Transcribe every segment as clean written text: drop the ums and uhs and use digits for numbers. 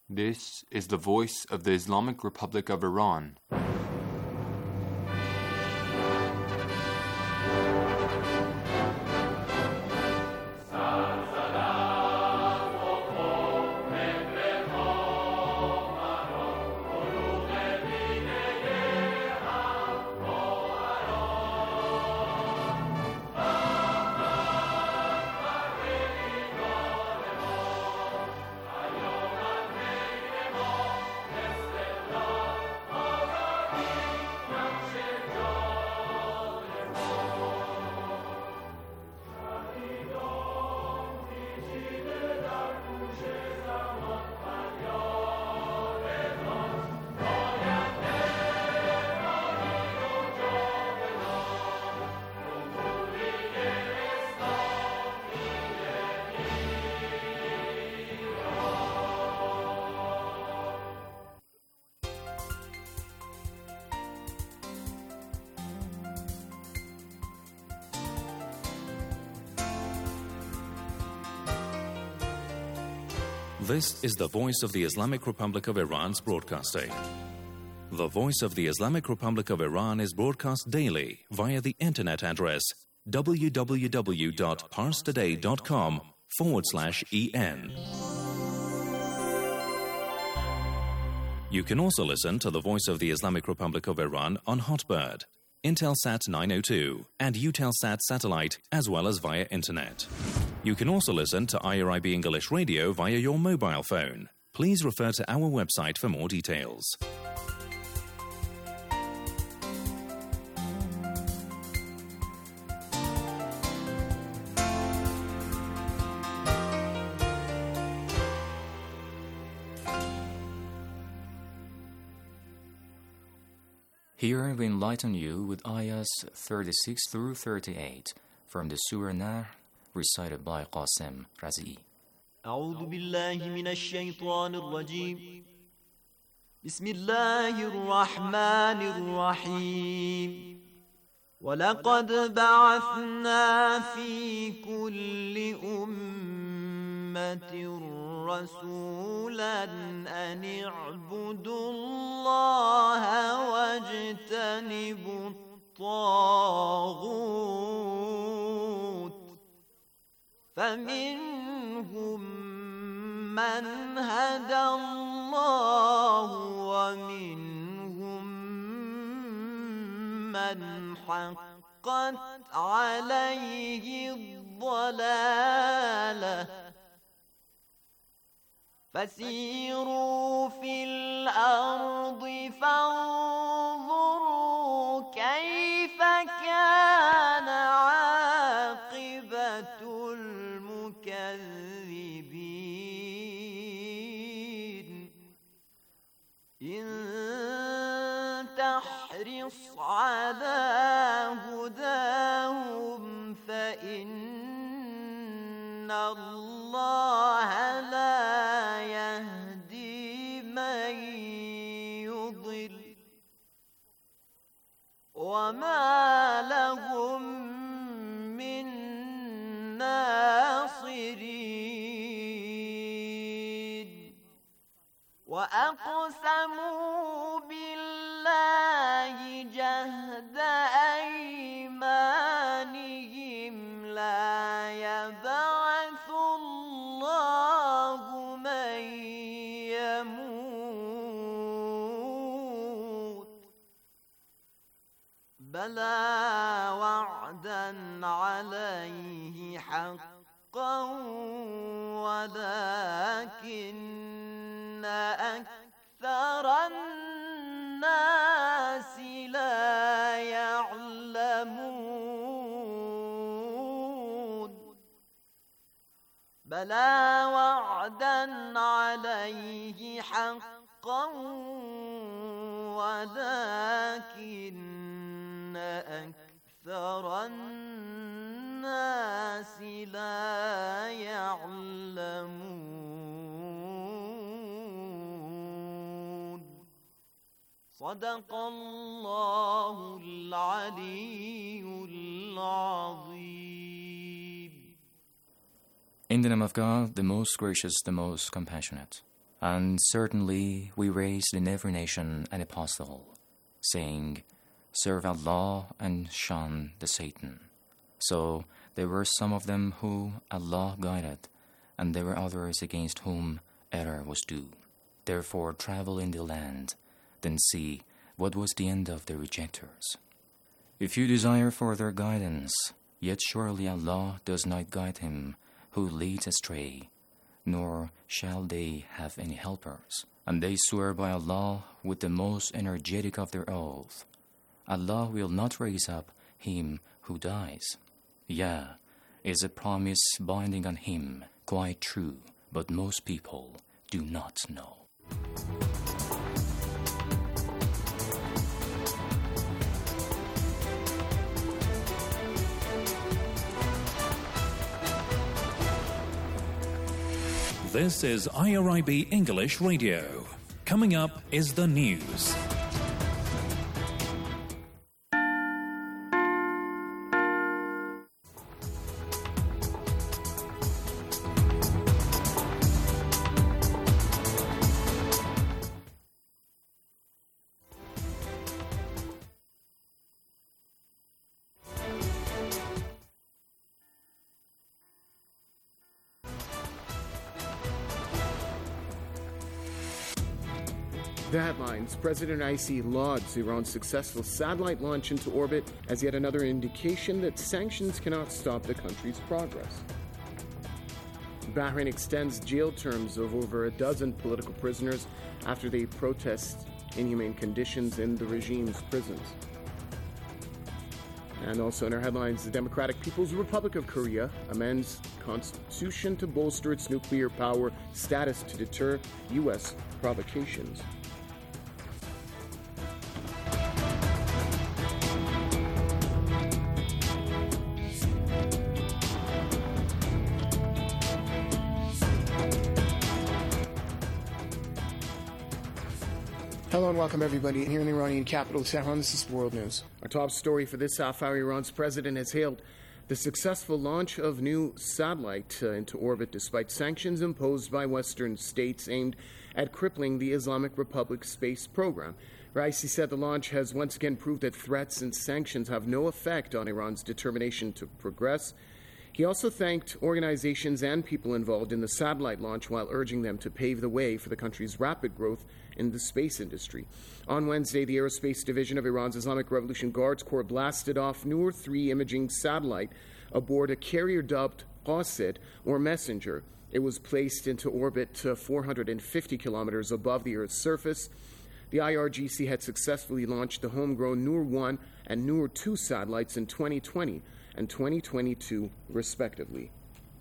This is the voice of the Islamic Republic of Iran. This is the voice of the Islamic Republic of Iran's broadcasting. The voice of the Islamic Republic of Iran is broadcast daily via the internet address www.parstoday.com/en. You can also listen to the voice of the Islamic Republic of Iran on Hotbird, Intelsat 902, and Eutelsat satellite, as well as via internet. You can also listen to IRIB English Radio via your mobile phone. Please refer to our website for more details. Here we enlighten you with ayahs 36 through 38 from the Surah Nahl, recited by Qasim Razi. أعوذ بالله من الشيطان الرجيم. بسم الله الرحمن الرحيم. ولقد بعثنا في كل أمة رسولا أن اعبدوا الله واجتنبوا الطاغوت فمنهم من هدى الله ومنهم من حقت عليه الضلالة فسيروا في الأرض فانظروا كيف كان عاقبة المكذبين إن تحرص على هداهم فإن الله لا يهدي من يضل وما لهم من ناصرين وأقسموا بالله جهد أيمانهم لا يبعث الله من يموت بلى وعدا عليه حقا ولكن أكثر الناس لا يعلمون بلى وعدا عليه حقا ولكن أكثر الناس لا يعلمون صدق الله العلي العظيم. In the name of God, the most gracious, the most compassionate. And certainly we raised in every nation an apostle, saying, Serve Allah and shun the Satan. So there were some of them who Allah guided, and there were others against whom error was due. Therefore travel in the land, then see what was the end of the rejectors. If you desire further guidance, yet surely Allah does not guide him who leads astray, nor shall they have any helpers. And they swear by Allah with the most energetic of their oath. Allah will not raise up him who dies. Yeah, is a promise binding on him quite true, but most people do not know. This is IRIB English Radio. Coming up is the news. The headlines: President Raisi lauds Iran's successful satellite launch into orbit as yet another indication that sanctions cannot stop the country's progress. Bahrain extends jail terms of over a dozen political prisoners after they protest inhumane conditions in the regime's prisons. And also in our headlines, the Democratic People's Republic of Korea amends constitution to bolster its nuclear power status to deter U.S. provocations. Hello and welcome everybody here in the Iranian capital, Tehran. This is World News. Our top story for this half hour: Iran's president has hailed the successful launch of new satellite into orbit despite sanctions imposed by Western states aimed at crippling the Islamic Republic's space program. Raisi said the launch has once again proved that threats and sanctions have no effect on Iran's determination to progress. He also thanked organizations and people involved in the satellite launch while urging them to pave the way for the country's rapid growth in the space industry. On Wednesday, the Aerospace Division of Iran's Islamic Revolution Guards Corps blasted off Noor 3 imaging satellite aboard a carrier dubbed Qasid, or Messenger. It was placed into orbit 450 kilometers above the Earth's surface. The IRGC had successfully launched the homegrown Noor 1 and Noor 2 satellites in 2020 and 2022, respectively.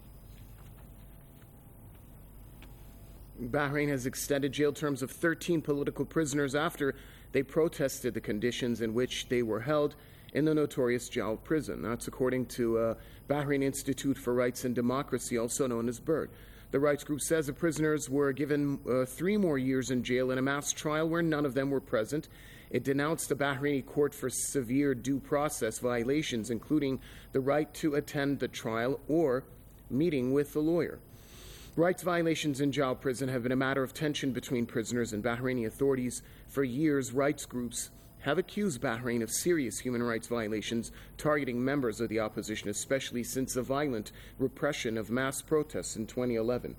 Bahrain has extended jail terms of 13 political prisoners after they protested the conditions in which they were held in the notorious Jal prison. That's according to Bahrain Institute for Rights and Democracy, also known as BIRD. The rights group says the prisoners were given 3 more years in jail in a mass trial where none of them were present. It denounced the Bahraini court for severe due process violations, including the right to attend the trial or meeting with a lawyer. Rights violations in Jal prison have been a matter of tension between prisoners and Bahraini authorities. For years, rights groups have accused Bahrain of serious human rights violations targeting members of the opposition, especially since the violent repression of mass protests in 2011.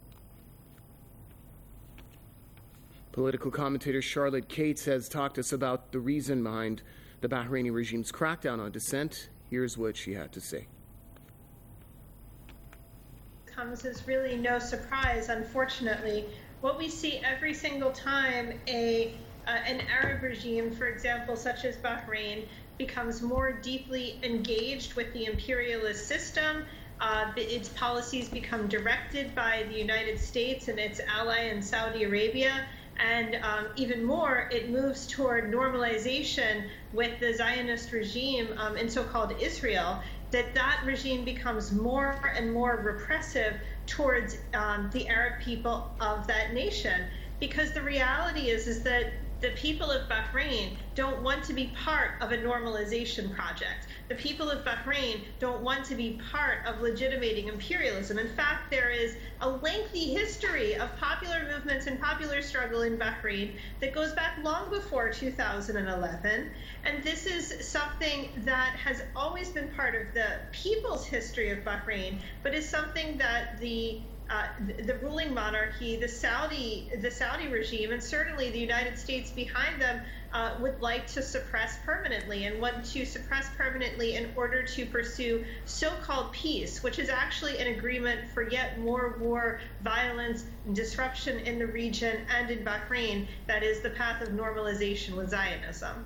Political commentator Charlotte Cates has talked to us about the reason behind the Bahraini regime's crackdown on dissent. Here's what she had to say. Comes as really no surprise, unfortunately. What we see every single time an Arab regime, for example, such as Bahrain, becomes more deeply engaged with the imperialist system, its policies become directed by the United States and its ally in Saudi Arabia, and even more, it moves toward normalization with the Zionist regime in so-called Israel, that regime becomes more and more repressive towards the Arab people of that nation. Because the reality is that The people of Bahrain don't want to be part of a normalization project. The people of Bahrain don't want to be part of legitimating imperialism. In fact, there is a lengthy history of popular movements and popular struggle in Bahrain that goes back long before 2011. And this is something that has always been part of the people's history of Bahrain, but is something that the ruling monarchy, the Saudi regime, and certainly the United States behind them would like to suppress permanently, and want to suppress permanently in order to pursue so-called peace, which is actually an agreement for yet more war, violence, and disruption in the region and in Bahrain. That is the path of normalization with Zionism.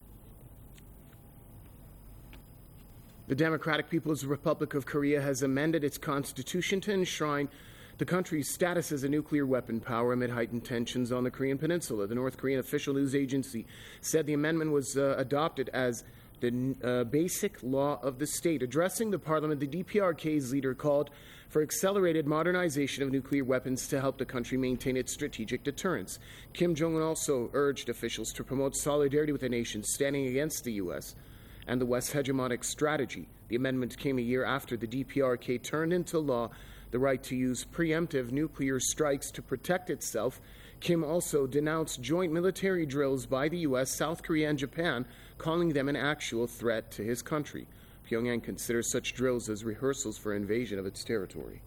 The Democratic People's Republic of Korea has amended its constitution to enshrine the country's status as a nuclear weapon power amid heightened tensions on the Korean Peninsula. The North Korean official news agency said the amendment was adopted as the basic law of the state. Addressing the parliament, the DPRK's leader called for accelerated modernization of nuclear weapons to help the country maintain its strategic deterrence. Kim Jong-un also urged officials to promote solidarity with the nations standing against the U.S. and the West's hegemonic strategy. The amendment came a year after the DPRK turned into law the right to use preemptive nuclear strikes to protect itself. Kim also denounced joint military drills by the U.S., South Korea, and Japan, calling them an actual threat to his country. Pyongyang considers such drills as rehearsals for invasion of its territory.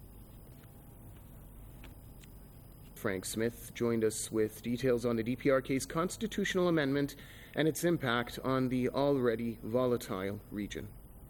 Frank Smith joined us with details on the DPRK's constitutional amendment and its impact on the already volatile region.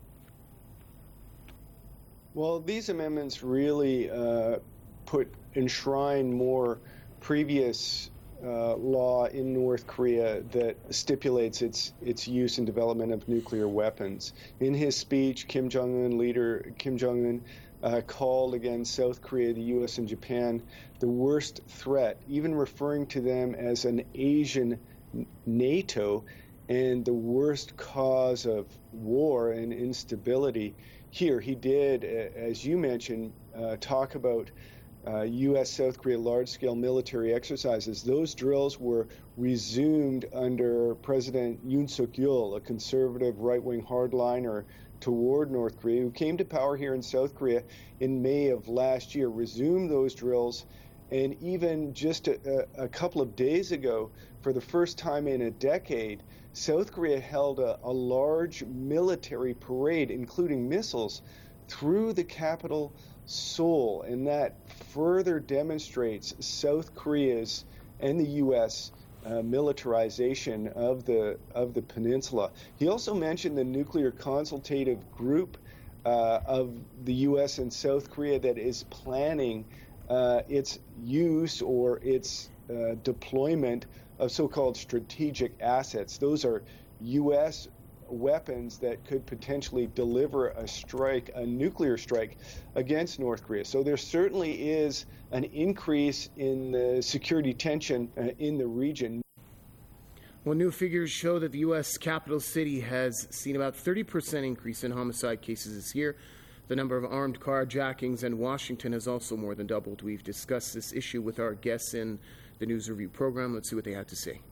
Well, these amendments really enshrine more previous law in North Korea that stipulates its use and development of nuclear weapons. In his speech, leader Kim Jong-un called against South Korea, the U.S., and Japan the worst threat, even referring to them as an Asian NATO and the worst cause of war and instability. Here, he did, as you mentioned, talk about U.S. South Korea large-scale military exercises. Those drills were resumed under President Yoon Suk-yeol, a conservative right-wing hardliner toward North Korea, who came to power here in South Korea in May of last year, resumed those drills, and even just a couple of days ago, for the first time in a decade, South Korea held a large military parade, including missiles, through the capital, Seoul, and that further demonstrates South Korea's and the U.S. Militarization of the peninsula. He also mentioned the nuclear consultative group of the U.S. and South Korea that is planning its use or its deployment of so-called strategic assets. Those are U.S. weapons that could potentially deliver a nuclear strike against North Korea. So there certainly is an increase in the security tension in the region. Well, new figures show that the U.S. capital city has seen about 30% increase in homicide cases this year. The number of armed carjackings in Washington has also more than doubled. We've discussed this issue with our guests in the News Review program. Let's see what they had to say.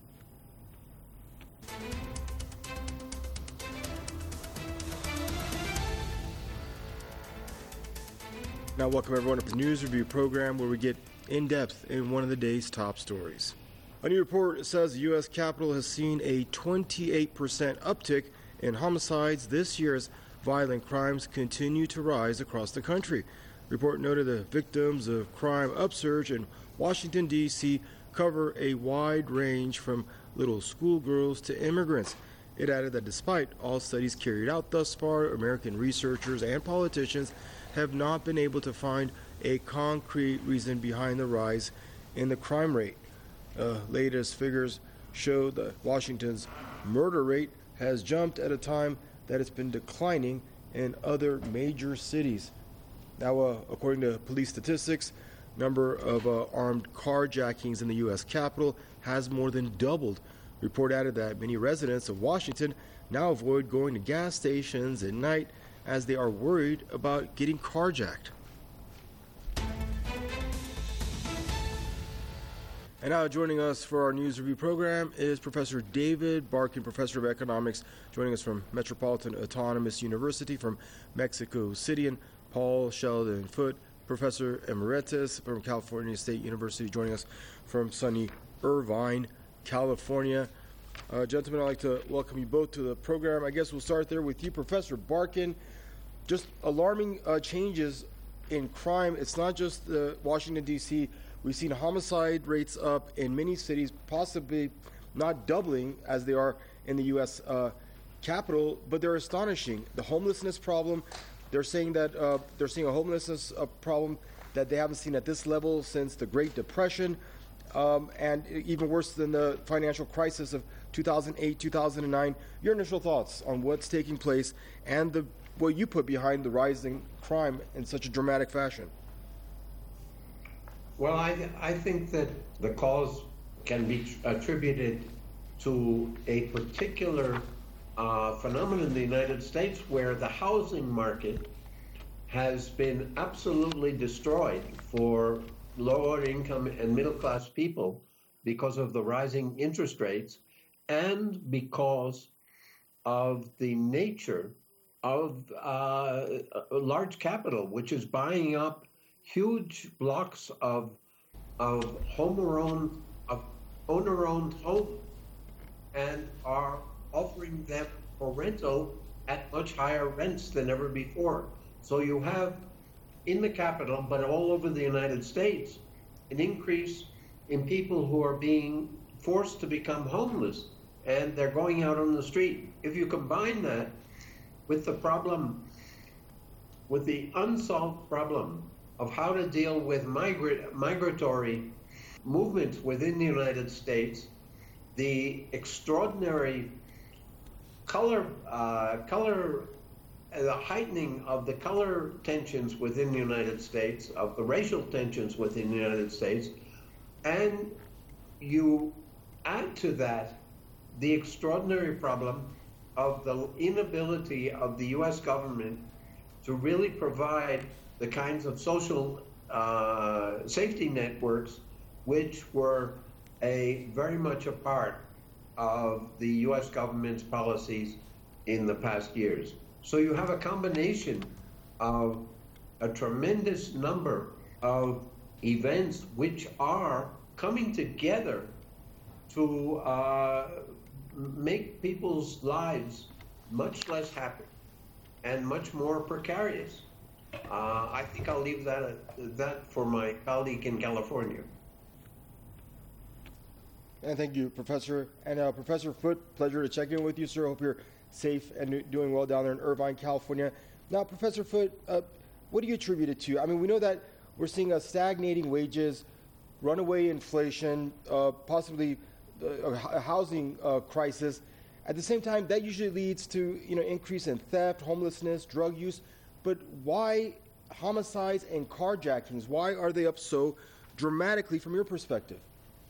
Now, welcome everyone to the News Review program, where we get in-depth in one of the day's top stories. A new report says the U.S. Capitol has seen a 28% uptick in homicides this year as violent crimes continue to rise across the country. The report noted the victims of crime upsurge in Washington, D.C. cover a wide range from little schoolgirls to immigrants. It added that despite all studies carried out thus far, American researchers and politicians have not been able to find a concrete reason behind the rise in the crime rate. Latest figures show that Washington's murder rate has jumped at a time that it's been declining in other major cities. Now, according to police statistics, number of armed carjackings in the U.S. Capitol has more than doubled. The report added that many residents of Washington now avoid going to gas stations at night as they are worried about getting carjacked. And now joining us for our news review program is Professor David Barkin, Professor of Economics, joining us from Metropolitan Autonomous University from Mexico City, and Paul Sheldon Foote, Professor Emeritus from California State University, joining us from sunny Irvine, California. Gentlemen, I'd like to welcome you both to the program. I guess we'll start there with you, Professor Barkin. Just alarming changes in crime. It's not just Washington, D.C., we've seen homicide rates up in many cities, possibly not doubling as they are in the U.S. Capital, but they're astonishing. The homelessness problem, they're saying that they're seeing a homelessness problem that they haven't seen at this level since the Great Depression, and even worse than the financial crisis of 2008, 2009. Your initial thoughts on what's taking place and what you put behind the rising crime in such a dramatic fashion? Well, I think that the cause can be attributed to a particular phenomenon in the United States where the housing market has been absolutely destroyed for lower income and middle class people because of the rising interest rates and because of the nature of large capital, which is buying up huge blocks of owner-owned homes and are offering them for rental at much higher rents than ever before. So you have in the capital, but all over the United States, an increase in people who are being forced to become homeless, and they're going out on the street. If you combine that with the problem, with the unsolved problem of how to deal with migratory movements within the United States, the extraordinary the heightening of the color tensions within the United States, of the racial tensions within the United States, and you add to that the extraordinary problem of the inability of the U.S. government to really provide the kinds of social safety networks which were very much a part of the U.S. government's policies in the past years. So you have a combination of a tremendous number of events which are coming together to make people's lives much less happy and much more precarious. I think I'll leave that for my colleague in California. And thank you, Professor. And Professor Foote, pleasure to check in with you, sir. Hope you're safe and doing well down there in Irvine, California. Now, Professor Foote, what do you attribute it to? I mean, we know that we're seeing stagnating wages, runaway inflation, possibly a housing crisis. At the same time, that usually leads to increase in theft, homelessness, drug use. But why homicides and carjackings? Why are they up so dramatically from your perspective?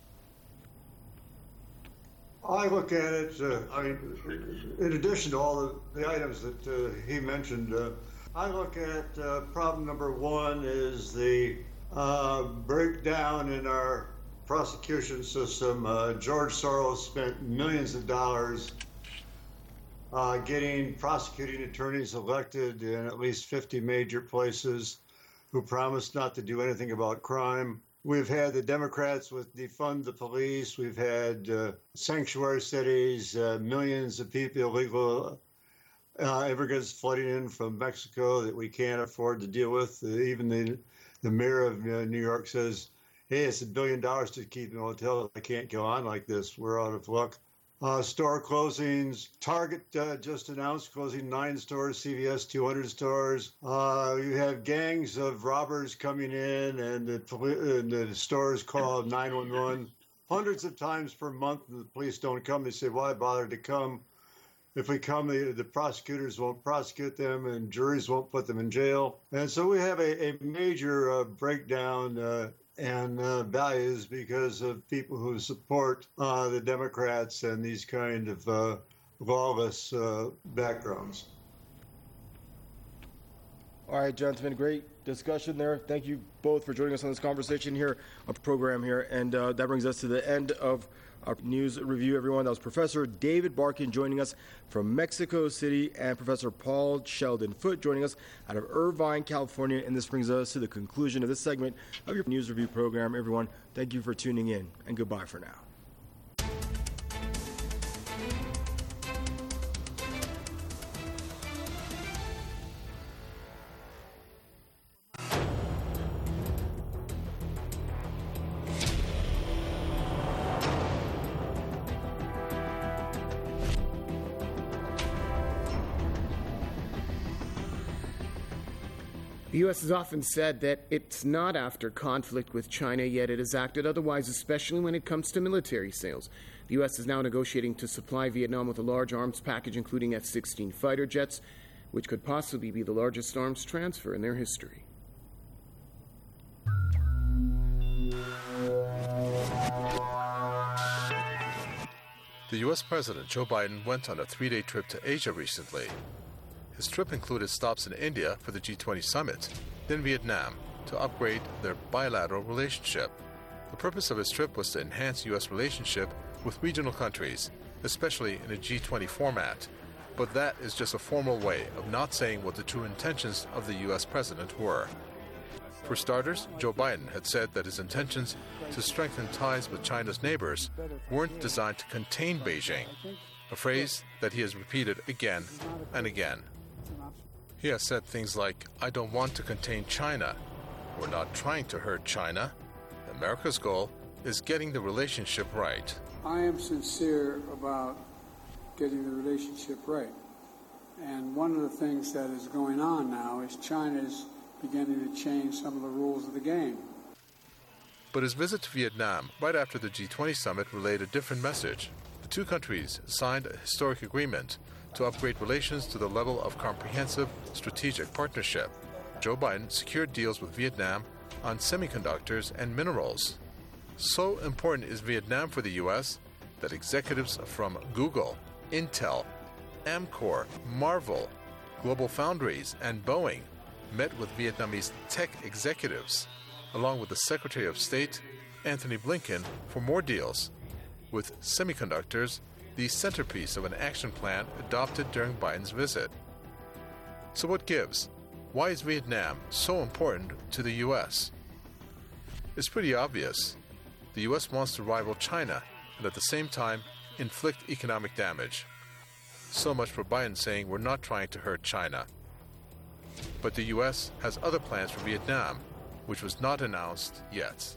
I look at it, in addition to all the items that he mentioned, I look at problem number one is the breakdown in our prosecution system. George Soros spent millions of dollars getting prosecuting attorneys elected in at least 50 major places who promised not to do anything about crime. We've had the Democrats with defund the police. We've had sanctuary cities, millions of people, illegal immigrants flooding in from Mexico that we can't afford to deal with. Even the mayor of New York says, hey, it's $1 billion to keep in a hotel. I can't go on like this. We're out of luck. Store closings. Target just announced closing 9 stores, CVS 200 stores. You have gangs of robbers coming in, and the stores call 911 hundreds of times per month. The police don't come. They say, why bother to come? If we come, the prosecutors won't prosecute them, and juries won't put them in jail. And so we have a major breakdown and values because of people who support the Democrats and these kind of lawless backgrounds. All right, gentlemen, great discussion there. Thank you both for joining us on this conversation here on the program here. And that brings us to the end of our news review, everyone. That was Professor David Barkin joining us from Mexico City and Professor Paul Sheldon Foote joining us out of Irvine, California. And this brings us to the conclusion of this segment of your news review program. Everyone, thank you for tuning in, and goodbye for now. The U.S. has often said that it's not after conflict with China, yet it has acted otherwise, especially when it comes to military sales. The U.S. is now negotiating to supply Vietnam with a large arms package, including F-16 fighter jets, which could possibly be the largest arms transfer in their history. The U.S. President Joe Biden went on a 3-day trip to Asia recently. His trip included stops in India for the G20 summit, then Vietnam to upgrade their bilateral relationship. The purpose of his trip was to enhance U.S. relationship with regional countries, especially in a G20 format. But that is just a formal way of not saying what the true intentions of the U.S. president were. For starters, Joe Biden had said that his intentions to strengthen ties with China's neighbors weren't designed to contain Beijing, a phrase that he has repeated again and again. He has said things like, "I don't want to contain China. We're not trying to hurt China. America's goal is getting the relationship right." I am sincere about getting the relationship right. And one of the things that is going on now is China is beginning to change some of the rules of the game. But his visit to Vietnam right after the G20 summit relayed a different message. The two countries signed a historic agreement to upgrade relations to the level of comprehensive strategic partnership. Joe Biden secured deals with Vietnam on semiconductors and minerals. So important is Vietnam for the U.S. that executives from Google, Intel, Amcor, Marvel, Global Foundries, and Boeing met with Vietnamese tech executives, along with the Secretary of State, Anthony Blinken, for more deals, with semiconductors the centerpiece of an action plan adopted during Biden's visit. So what gives? Why is Vietnam so important to the U.S.? It's pretty obvious. The U.S. wants to rival China and at the same time inflict economic damage. So much for Biden saying we're not trying to hurt China. But the U.S. has other plans for Vietnam, which was not announced yet.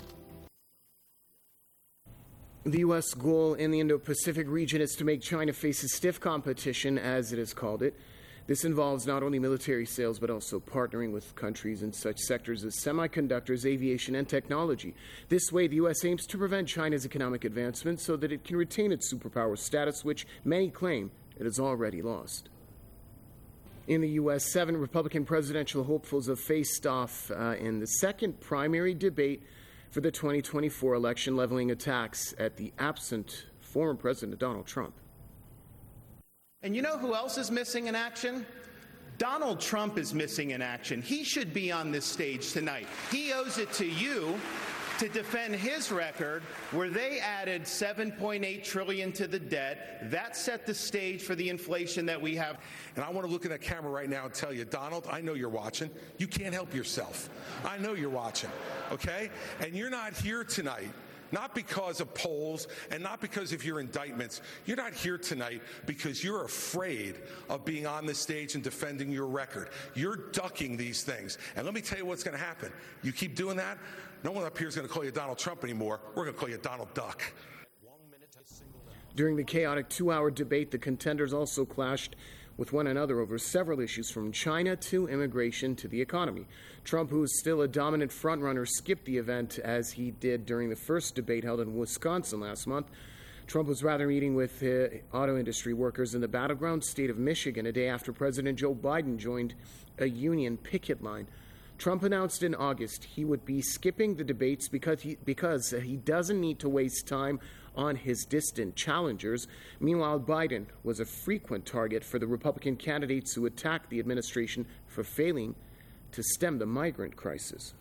The U.S. goal in the Indo-Pacific region is to make China face a stiff competition, as it has called it. This involves not only military sales, but also partnering with countries in such sectors as semiconductors, aviation, and technology. This way, the U.S. aims to prevent China's economic advancement so that it can retain its superpower status, which many claim it has already lost. In the U.S., 7 Republican presidential hopefuls have faced off in the second primary debate for the 2024 election, leveling attacks at the absent former President Donald Trump. And you know who else is missing in action? Donald Trump is missing in action. He should be on this stage tonight. He owes it to you to defend his record where they added $7.8 trillion to the debt. That set the stage for the inflation that we have. And I want to look at that camera right now and tell you, Donald, I know you're watching. You can't help yourself. I know you're watching, okay? And you're not here tonight, not because of polls and not because of your indictments. You're not here tonight because you're afraid of being on the stage and defending your record. You're ducking these things. And let me tell you what's going to happen. You keep doing that, no one up here is going to call you Donald Trump anymore. We're going to call you Donald Duck. During the chaotic 2-hour debate, the contenders also clashed with one another over several issues from China to immigration to the economy. Trump, who is still a dominant frontrunner, skipped the event as he did during the first debate held in Wisconsin last month. Trump was rather meeting with auto industry workers in the battleground state of Michigan a day after President Joe Biden joined a union picket line. Trump announced in August he would be skipping the debates because he doesn't need to waste time on his distant challengers. Meanwhile, Biden was a frequent target for the Republican candidates who attacked the administration for failing to stem the migrant crisis.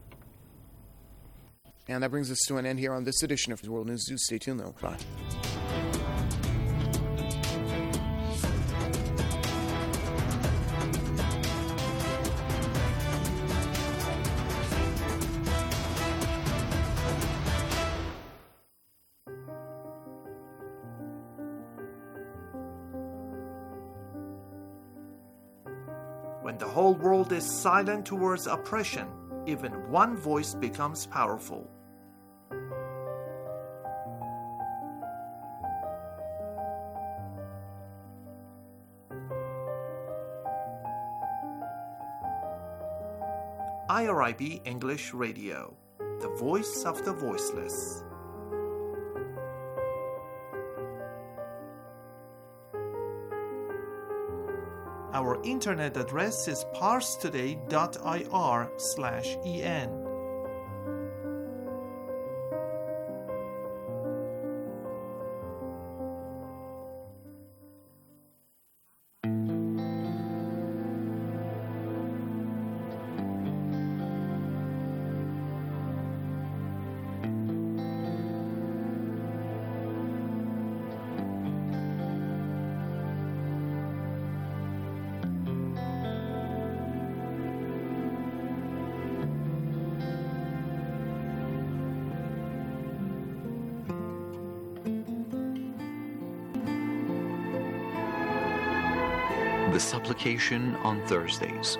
And that brings us to an end here on this edition of World News. Do stay tuned, though. Bye. When the whole world is silent towards oppression, even one voice becomes powerful. IRIB English Radio, the voice of the voiceless. Our internet address is parstoday.ir/en. The supplication on Thursdays.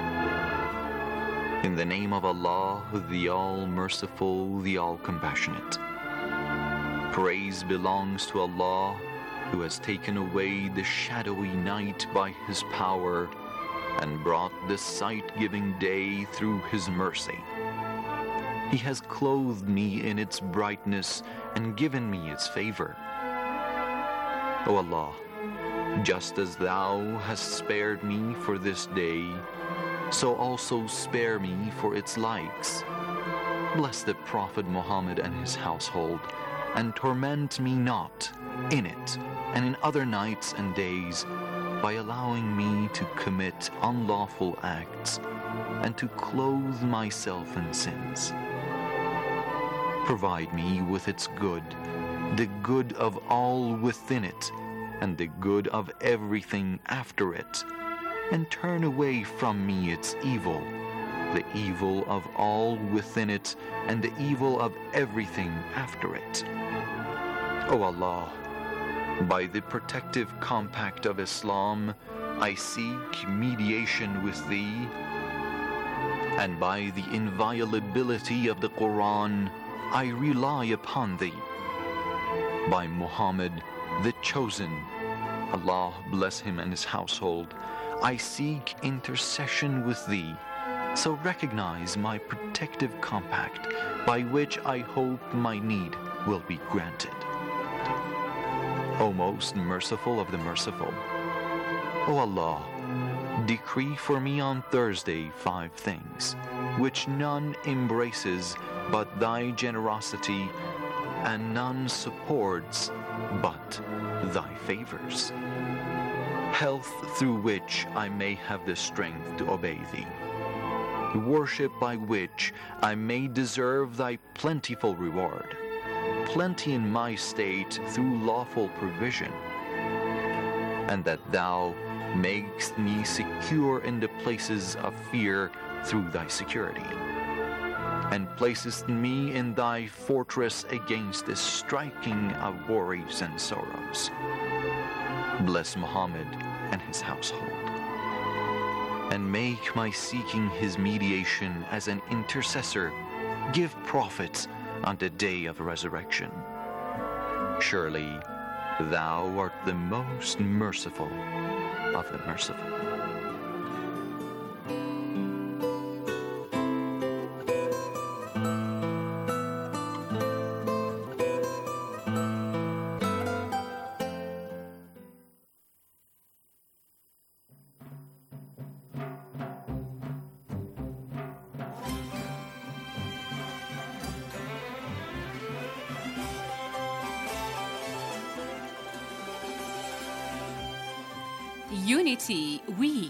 In the name of Allah, the All-Merciful, the All-Compassionate. Praise belongs to Allah, who has taken away the shadowy night by His power and brought the sight-giving day through His mercy. He has clothed me in its brightness and given me its favor. O Allah, just as Thou hast spared me for this day, so also spare me for its likes. Bless the Prophet Muhammad and his household, and torment me not in it and in other nights and days by allowing me to commit unlawful acts and to clothe myself in sins. Provide me with its good, the good of all within it, and the good of everything after it, and turn away from me its evil, the evil of all within it, and the evil of everything after it. O Allah, by the protective compact of Islam, I seek mediation with Thee, and by the inviolability of the Quran, I rely upon Thee. By Muhammad, the Chosen, Allah bless him and his household, I seek intercession with Thee, so recognize my protective compact, by which I hope my need will be granted. O most merciful of the merciful, O Allah, decree for me on Thursday 5 things, which none embraces but Thy generosity, and none supports but Thy favors. Health through which I may have the strength to obey Thee. Worship by which I may deserve Thy plentiful reward. Plenty in my state through lawful provision. And that Thou makest me secure in the places of fear through Thy security. And placest me in Thy fortress against the striking of worries and sorrows. Bless Muhammad and his household, and make my seeking his mediation as an intercessor give profit on the day of resurrection. Surely Thou art the most merciful of the merciful. Unity Week.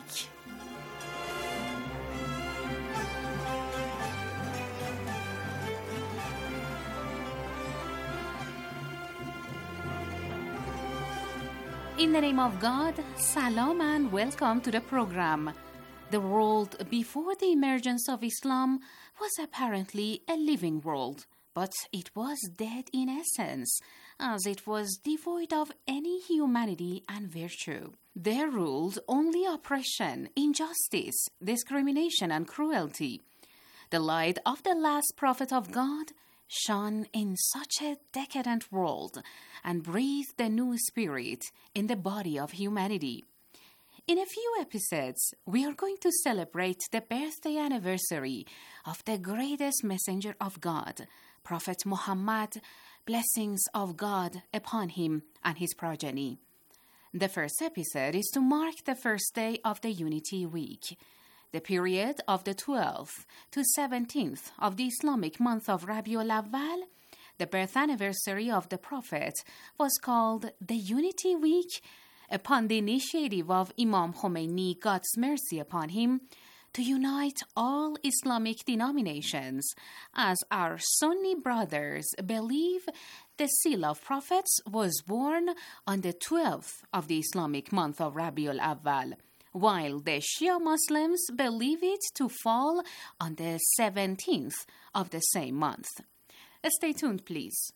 In the name of God, salam and welcome to the program. The world before the emergence of Islam was apparently a living world, but it was dead in essence, as it was devoid of any humanity and virtue. There ruled only oppression, injustice, discrimination, and cruelty. The light of the last prophet of God shone in such a decadent world and breathed a new spirit in the body of humanity. In a few episodes, we are going to celebrate the birthday anniversary of the greatest messenger of God, Prophet Muhammad, blessings of God upon him and his progeny. The first episode is to mark the first day of the Unity Week, the period of the 12th to 17th of the Islamic month of Rabiul Awwal. The birth anniversary of the Prophet was called the Unity Week upon the initiative of Imam Khomeini, God's mercy upon him, to unite all Islamic denominations, as our Sunni brothers believe the seal of prophets was born on the 12th of the Islamic month of Rabiul Awwal, while the Shia Muslims believe it to fall on the 17th of the same month. Stay tuned, please.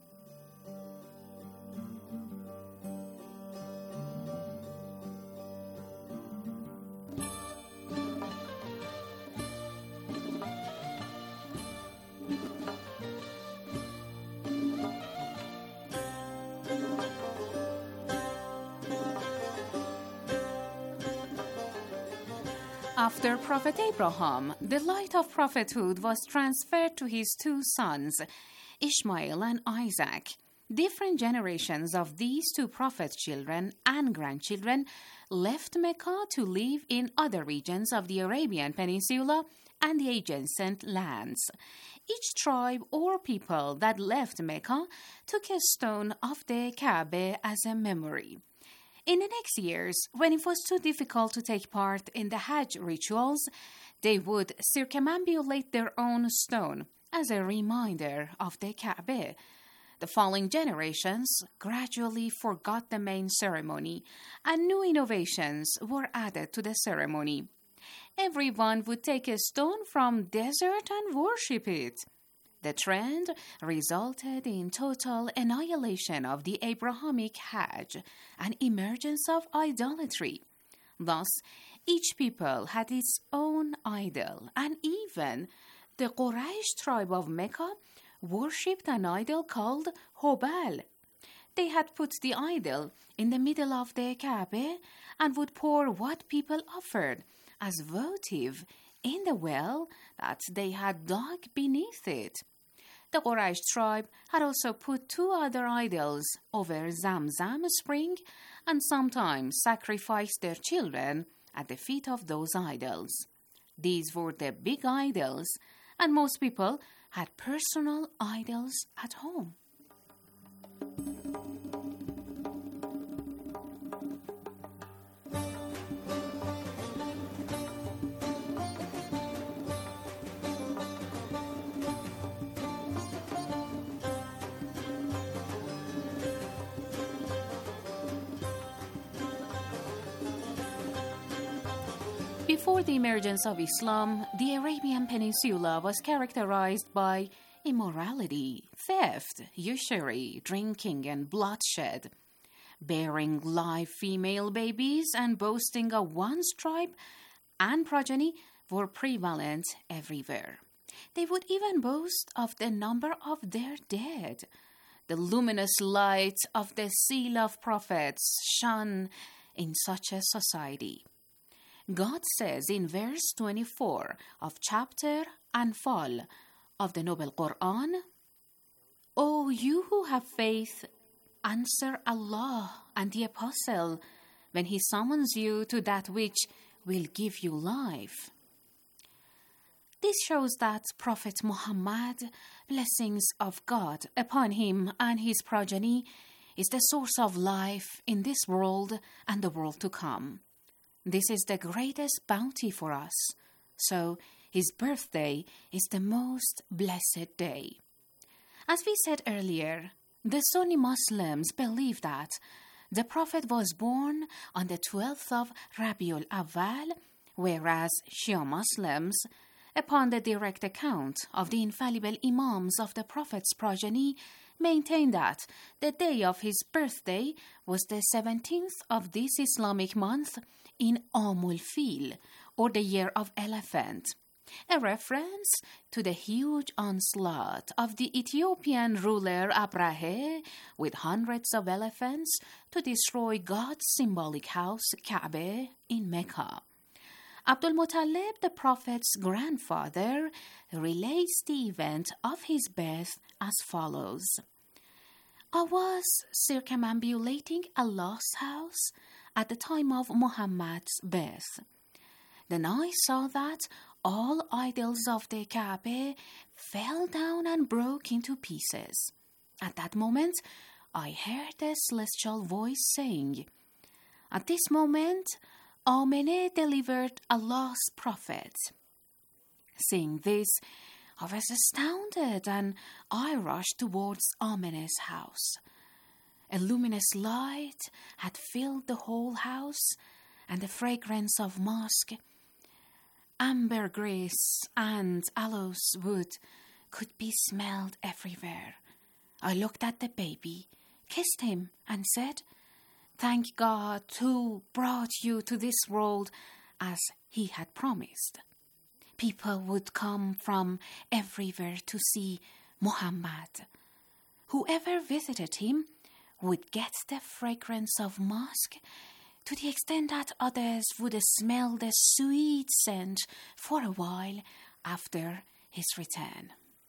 After Prophet Abraham, the light of prophethood was transferred to his two sons, Ishmael and Isaac. Different generations of these two prophet children and grandchildren left Mecca to live in other regions of the Arabian Peninsula and the adjacent lands. Each tribe or people that left Mecca took a stone of the Kaaba as a memory. In the next years, when it was too difficult to take part in the Hajj rituals, they would circumambulate their own stone as a reminder of the Kaaba. The following generations gradually forgot the main ceremony, and new innovations were added to the ceremony. Everyone would take a stone from desert and worship it. The trend resulted in total annihilation of the Abrahamic Hajj and emergence of idolatry. Thus, each people had its own idol, and even the Quraysh tribe of Mecca worshipped an idol called Hubal. They had put the idol in the middle of the Kaaba and would pour what people offered as votive in the well that they had dug beneath it. The Quraysh tribe had also put two other idols over Zamzam spring and sometimes sacrificed their children at the feet of those idols. These were the big idols, and most people had personal idols at home. Before the emergence of Islam, the Arabian Peninsula was characterized by immorality, theft, usury, drinking, and bloodshed. Bearing live female babies and boasting of one's tribe and progeny were prevalent everywhere. They would even boast of the number of their dead. The luminous light of the seal of prophets shone in such a society. God says in verse 24 of chapter Anfal of the Noble Quran, O you who have faith, answer Allah and the Apostle when he summons you to that which will give you life. This shows that Prophet Muhammad, blessings of God upon him and his progeny, is the source of life in this world and the world to come. This is the greatest bounty for us. So his birthday is the most blessed day. As we said earlier, the Sunni Muslims believe that the Prophet was born on the 12th of Rabiul Awwal, whereas Shia Muslims, upon the direct account of the infallible Imams of the Prophet's progeny, maintain that the day of his birthday was the 17th of this Islamic month in Amul Fil, or the year of elephant, a reference to the huge onslaught of the Ethiopian ruler Abrahe with hundreds of elephants to destroy God's symbolic house Kaaba in Mecca. Abdul Muttalib, the Prophet's grandfather, relates the event of his birth as follows. I was circumambulating Allah's house at the time of Muhammad's birth. Then I saw that all idols of the Kaaba fell down and broke into pieces. At that moment, I heard a celestial voice saying, "At this moment, Ameneh delivered Allah's prophet." Seeing this, I was astounded and I rushed towards Ameneh's house. A luminous light had filled the whole house, and the fragrance of musk, ambergris, and aloes wood could be smelled everywhere. I looked at the baby, kissed him, and said, "Thank God who brought you to this world as he had promised." People would come from everywhere to see Muhammad. Whoever visited him would get the fragrance of musk to the extent that others would smell the sweet scent for a while after his return.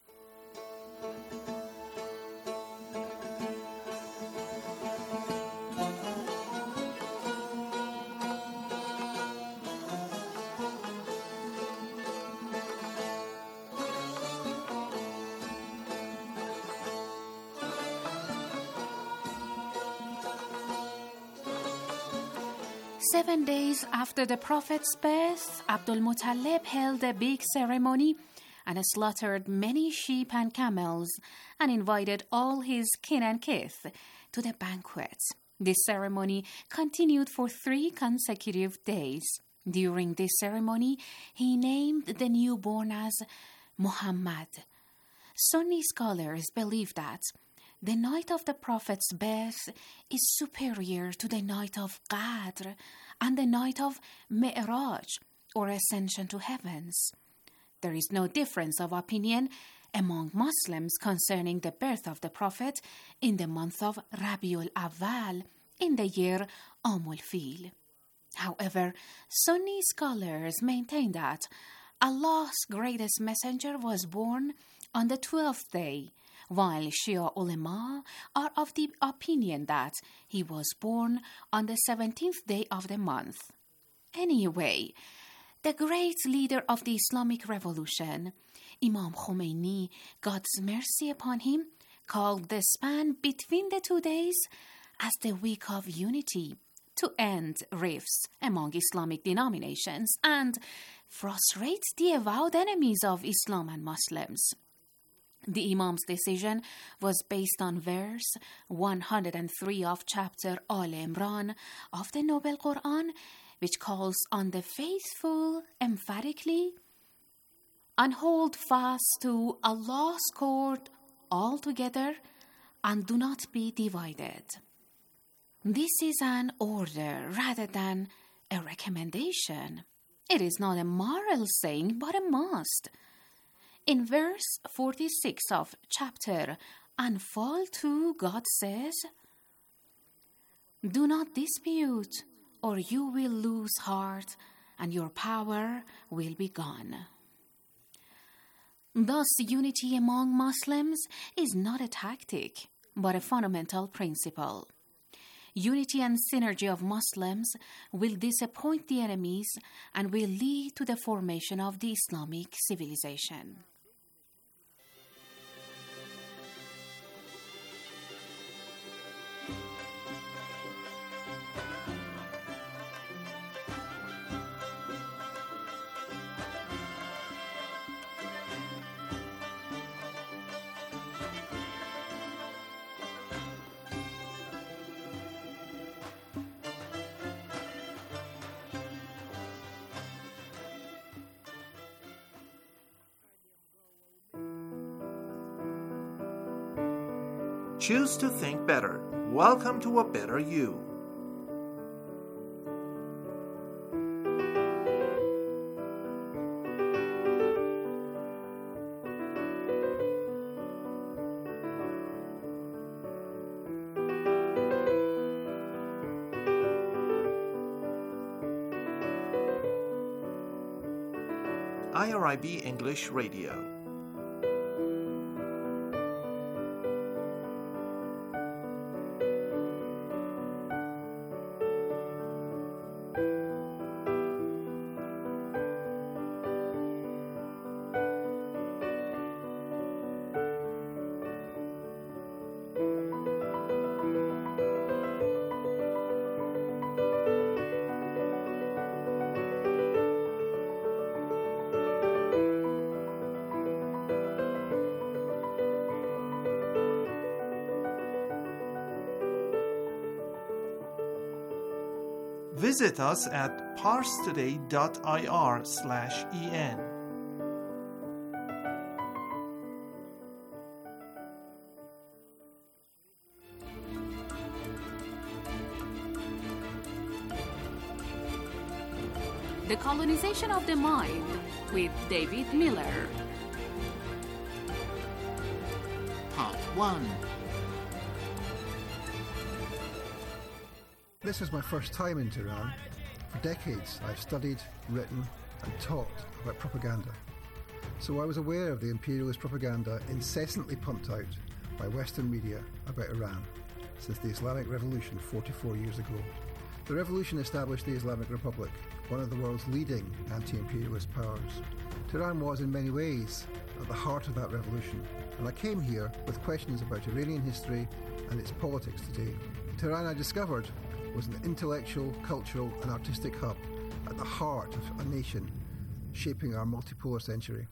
Seven days after the Prophet's birth, Abdul Muttalib held a big ceremony and slaughtered many sheep and camels and invited all his kin and kith to the banquet. This ceremony continued for 3 consecutive days. During this ceremony, he named the newborn as Muhammad. Sunni scholars believe that the night of the Prophet's birth is superior to the night of Qadr and the night of Mi'raj, or ascension to heavens. There is no difference of opinion among Muslims concerning the birth of the Prophet in the month of Rabiul Awwal in the year Amul Fil. However, Sunni scholars maintain that Allah's greatest messenger was born on the 12th day, while Shia ulama are of the opinion that he was born on the 17th day of the month. Anyway, the great leader of the Islamic Revolution, Imam Khomeini, God's mercy upon him, called the span between the 2 days as the week of unity to end rifts among Islamic denominations and frustrate the avowed enemies of Islam and Muslims. The Imam's decision was based on verse 103 of chapter Al Imran of the Noble Quran, which calls on the faithful emphatically, "And hold fast to Allah's cord altogether, and do not be divided." This is an order rather than a recommendation. It is not a moral saying, but a must. In verse 46 of chapter Anfal 2, God says, "Do not dispute, or you will lose heart, and your power will be gone." Thus, unity among Muslims is not a tactic, but a fundamental principle. Unity and synergy of Muslims will disappoint the enemies and will lead to the formation of the Islamic civilization. Choose to think better. Welcome to a better you. IRIB English Radio. Visit us at parstoday.ir/en. The Colonization of the Mind with David Miller. Part 1. This is my first time in Tehran. For decades, I've studied, written, and taught about propaganda. So I was aware of the imperialist propaganda incessantly pumped out by Western media about Iran since the Islamic Revolution 44 years ago. The revolution established the Islamic Republic, one of the world's leading anti-imperialist powers. Tehran was in many ways at the heart of that revolution, and I came here with questions about Iranian history and its politics today. Tehran, I discovered, was an intellectual, cultural and artistic hub at the heart of a nation shaping our multipolar century.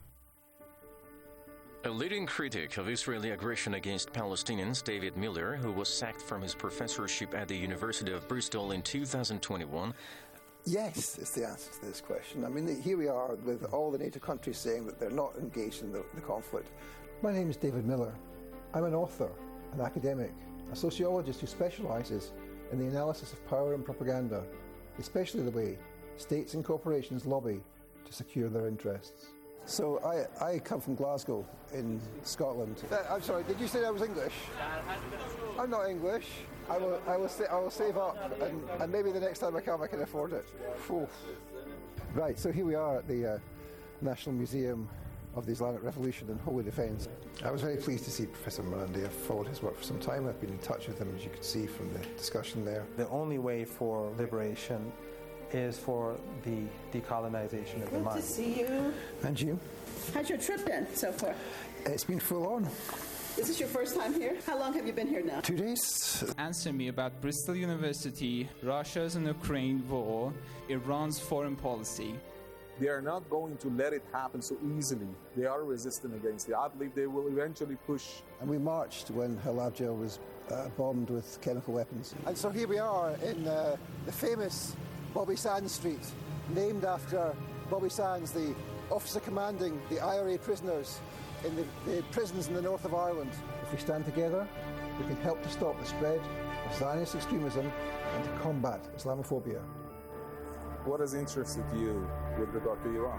A leading critic of Israeli aggression against Palestinians, David Miller, who was sacked from his professorship at the University of Bristol in 2021. Yes, is the answer to this question. I mean, here we are with all the NATO countries saying that they're not engaged in the conflict. My name is David Miller. I'm an author, an academic, a sociologist who specialises in the analysis of power and propaganda, especially the way states and corporations lobby to secure their interests. So I come from Glasgow in Scotland. I'm sorry, did you say I was English? I'm not English. I will save up and maybe the next time I come I can afford it. Oof. Right, so here we are at the National Museum of the Islamic Revolution and Holy Defence. I was very pleased to see Professor Marandi. I've followed his work for some time. I've been in touch with him, as you could see from the discussion there. The only way for liberation is for the decolonization of the mind. Good to see you. And you? How's your trip been so far? It's been full on. This is your first time here? How long have you been here now? 2 days. Answer me about Bristol University, Russia's and Ukraine war, Iran's foreign policy. They are not going to let it happen so easily. They are resistant against it. I believe they will eventually push. And we marched when Halabja was bombed with chemical weapons. And so here we are in the famous Bobby Sands Street, named after Bobby Sands, the officer commanding the IRA prisoners in the prisons in the north of Ireland. If we stand together, we can help to stop the spread of Zionist extremism and to combat Islamophobia. What has interested you with regard to Iran?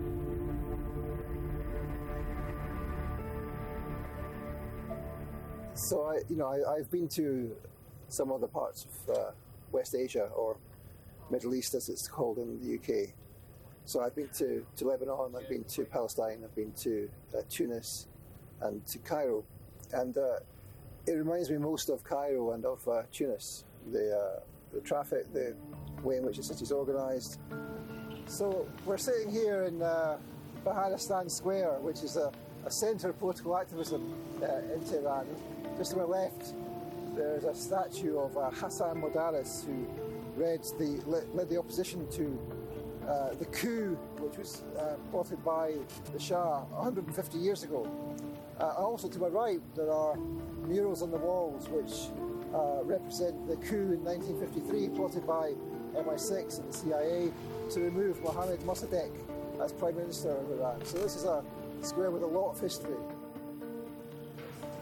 So I've been to some other parts of West Asia, or Middle East as it's called in the UK. So I've been to Lebanon, I've been to Palestine, I've been to Tunis and to Cairo. And it reminds me most of Cairo and of Tunis, the traffic, the way in which the city's organised. So we're sitting here in Baharistan Square, which is a centre of political activism in Tehran. Just to my left, there's a statue of Hassan Modares, who led the opposition to the coup, which was plotted by the Shah 150 years ago. Also to my right, there are murals on the walls which represent the coup in 1953 plotted by MI6 and the CIA to remove Mohammad Mossadegh as Prime Minister of Iran. So this is a square with a lot of history.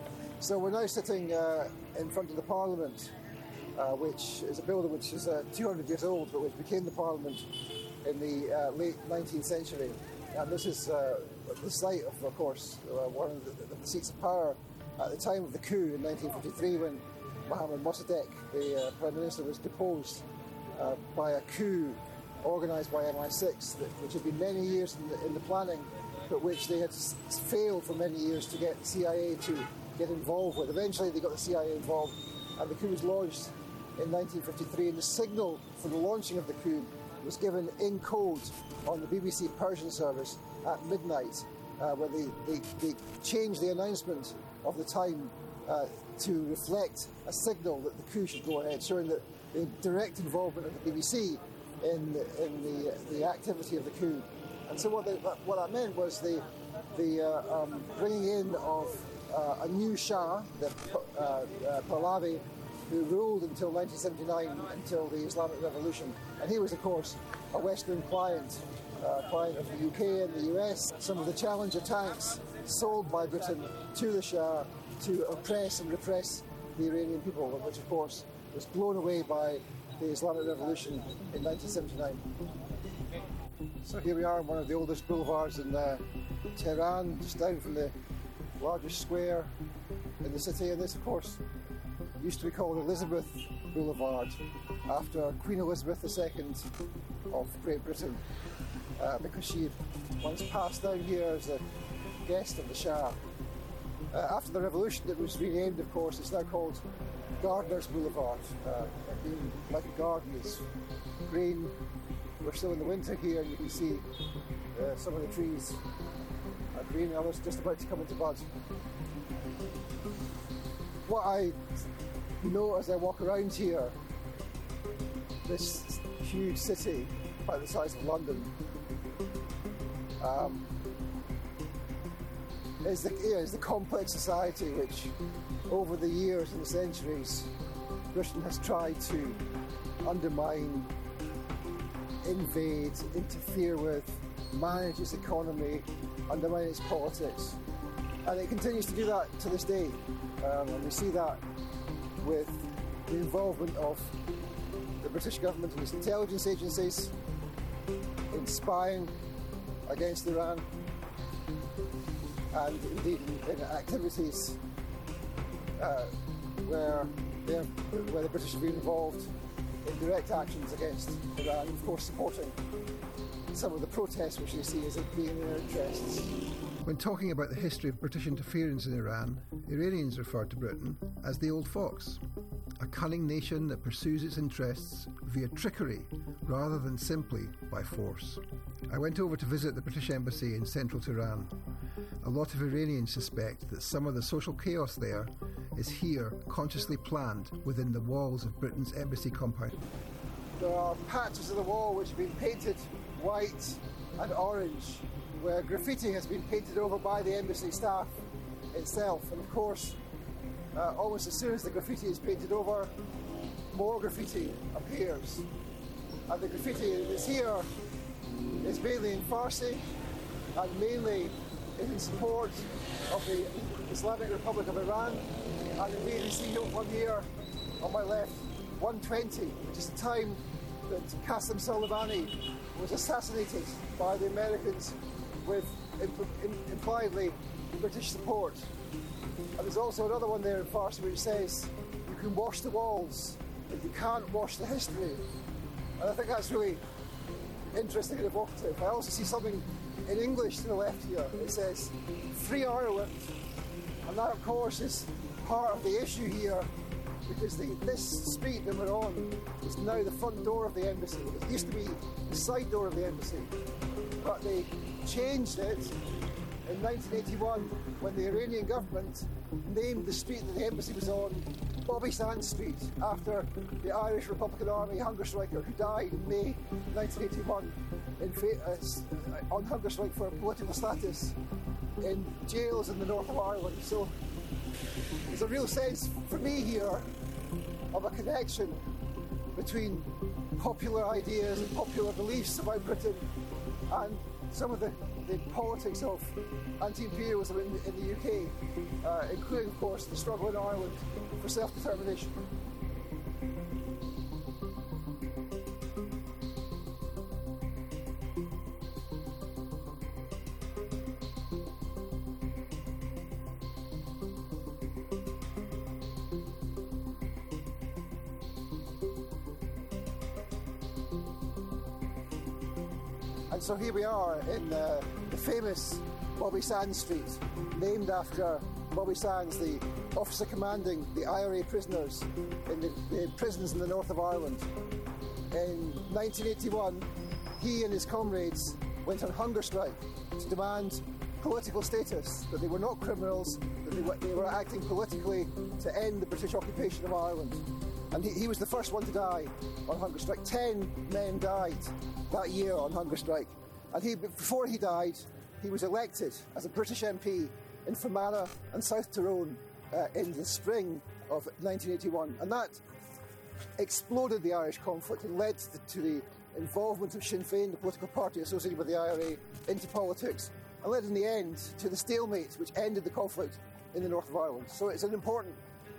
So we're now sitting in front of the Parliament, which is a building which is 200 years old, but which became the Parliament in the late 19th century. And this is the site of course, one of the seats of power at the time of the coup in 1953, when Mohammad Mossadegh, the Prime Minister, was deposed by a coup organised by MI6, which had been many years in the planning, but which they had failed for many years to get the CIA to get involved with. Eventually they got the CIA involved, and the coup was launched in 1953, and the signal for the launching of the coup was given in code on the BBC Persian service at midnight, where they changed the announcement of the time to reflect a signal that the coup should go ahead, showing that the direct involvement of the BBC in the activity of the coup. And so what that meant was the bringing in of a new Shah, the Pahlavi, who ruled until 1979, until the Islamic Revolution. And he was, of course, a Western client of the UK and the US. Some of the Challenger tanks sold by Britain to the Shah to oppress and repress the Iranian people, which, of course, was blown away by the Islamic Revolution in 1979. So here we are in one of the oldest boulevards in Tehran, just down from the largest square in the city. And this, of course, used to be called Elizabeth Boulevard, after Queen Elizabeth II of Great Britain, because she once passed down here as a guest of the Shah. After the revolution, it was renamed, of course. It's now called Gardeners Boulevard, being like a garden. It's green. We're still in the winter here, and you can see some of the trees are green. Others just about to come into bud. What I know as I walk around here, this huge city, about the size of London, is the complex society which, over the years and the centuries, Britain has tried to undermine, invade, interfere with, manage its economy, undermine its politics. And it continues to do that to this day. And we see that with the involvement of the British government and its intelligence agencies in spying against Iran, and indeed in activities where the British have been involved in direct actions against Iran, of course supporting some of the protests which they see as being in their interests. When talking about the history of British interference in Iran, Iranians refer to Britain as the old fox, a cunning nation that pursues its interests via trickery rather than simply by force. I went over to visit the British Embassy in central Tehran. A lot of Iranians suspect that some of the social chaos there is here consciously planned within the walls of Britain's embassy compound. There are patches of the wall which have been painted white and orange, where graffiti has been painted over by the embassy staff itself. And of course, almost as soon as the graffiti is painted over, more graffiti appears. And the graffiti that's here is mainly in Farsi and mainly in support of the Islamic Republic of Iran. And indeed, you see one here on my left, 120, which is the time that Qasem Soleimani was assassinated by the Americans with impliedly British support. And there's also another one there in Farsi which says, you can wash the walls, but you can't wash the history. And I think that's really interesting and evocative. I also see something in English to the left here. It says, Free Ireland. And that, of course, is part of the issue here, because this street that we're on is now the front door of the embassy. It used to be the side door of the embassy, but they changed it in 1981 when the Iranian government named the street that the embassy was on Bobby Sands Street, after the Irish Republican Army hunger striker who died in May 1981 on hunger strike for political status in jails in the north of Ireland. So there's a real sense for me here of a connection between popular ideas and popular beliefs about Britain and some of the politics of anti-imperialism in the UK, including, of course, the struggle in Ireland for self-determination. And so here we are in the famous Bobby Sands Street, named after Bobby Sands, the officer commanding the IRA prisoners in the prisons in the north of Ireland. In 1981, he and his comrades went on hunger strike to demand political status, that they were not criminals, that they were acting politically to end the British occupation of Ireland. And he was the first one to die on hunger strike. 10 men died that year on hunger strike. And before he died, he was elected as a British MP in Fermanagh and South Tyrone in the spring of 1981. And that exploded the Irish conflict and led to the involvement of Sinn Féin, the political party associated with the IRA, into politics, and led in the end to the stalemate which ended the conflict in the north of Ireland. So it's an important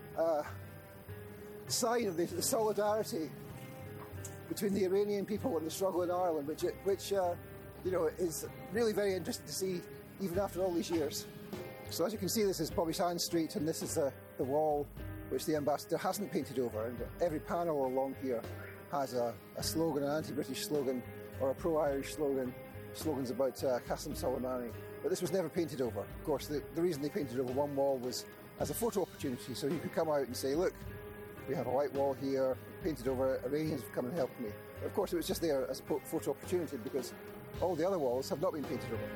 sign of the solidarity between the Iranian people and the struggle in Ireland, which is really very interesting to see even after all these years. So as you can see, this is Bobby Sands Street, and this is the wall which the ambassador hasn't painted over, and every panel along here has a slogan, an anti-British slogan or a pro-Irish slogan, slogans about Qasem Soleimani. But this was never painted over. Of course, the reason they painted over one wall was as a photo opportunity, so you could come out and say, look, we have a white wall here, painted over, Iranians have come and helped me. But of course, it was just there as a photo opportunity because all the other walls have not been painted over.